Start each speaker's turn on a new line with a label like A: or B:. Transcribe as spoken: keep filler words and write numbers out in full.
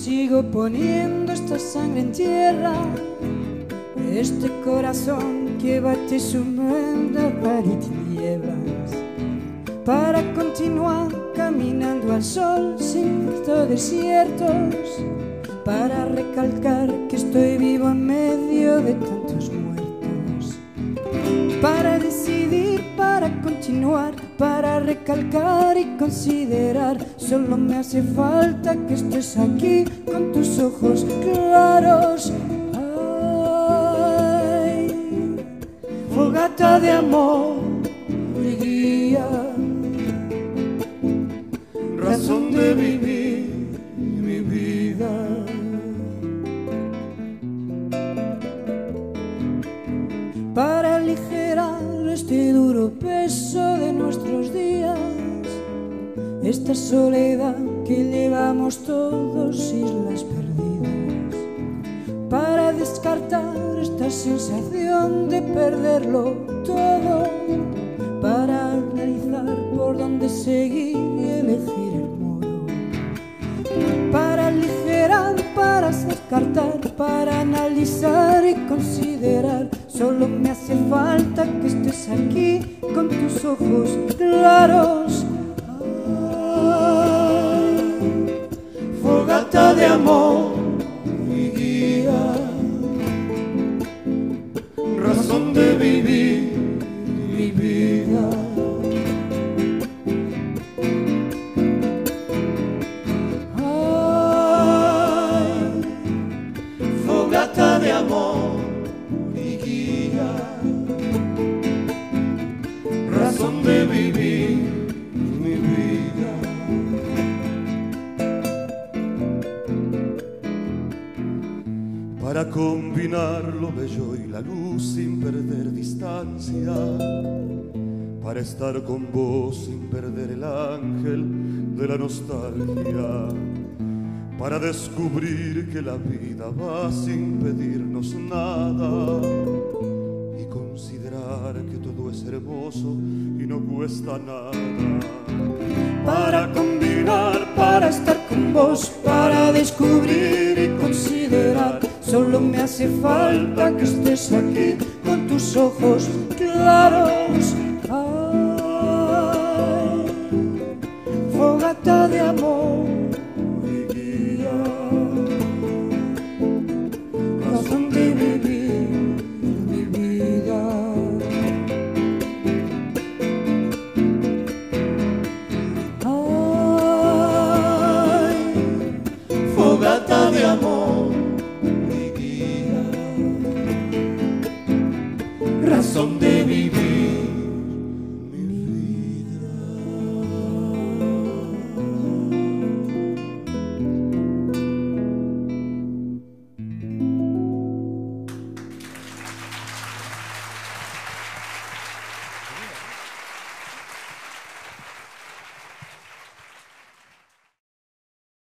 A: sigo poniendo esta sangre en tierra, este corazón que bate sumiendo mar y tinieblas, para continuar caminando al sol sin desiertos, para recalcar que estoy vivo en medio de tantos muertos, para decidir, para continuar, para recalcar y considerar. Solo me hace falta que estés aquí con tus ojos claros. Ay, fogata de amor y guía, razón de vivir mi vida. Para aligerar este duro peso de nuestros días, esta soledad que llevamos todos, islas perdidas, para descartar esta sensación de perderlo todo, para analizar por dónde seguir y elegir el modo, para aligerar, para descartar, para analizar y considerar. Solo me hace falta que estés aquí con tus ojos claros. Ay, fogata de amor y guía, razón de vivir mi vida. Ay, fogata de amor, razón de vivir mi vida.
B: Para combinar lo bello y la luz sin perder distancia, para estar con vos sin perder el ángel de la nostalgia, para descubrir que la vida va sin pedirnos nada y considerar que todo es hermoso y no cuesta nada.
A: Para combinar, para estar con vos, para descubrir y considerar. Solo me hace falta que estés aquí con tus ojos claros. Ay, fogata de amor y guía, razón de vivir mi vida. Fogata de amor y guía, razón de vivir.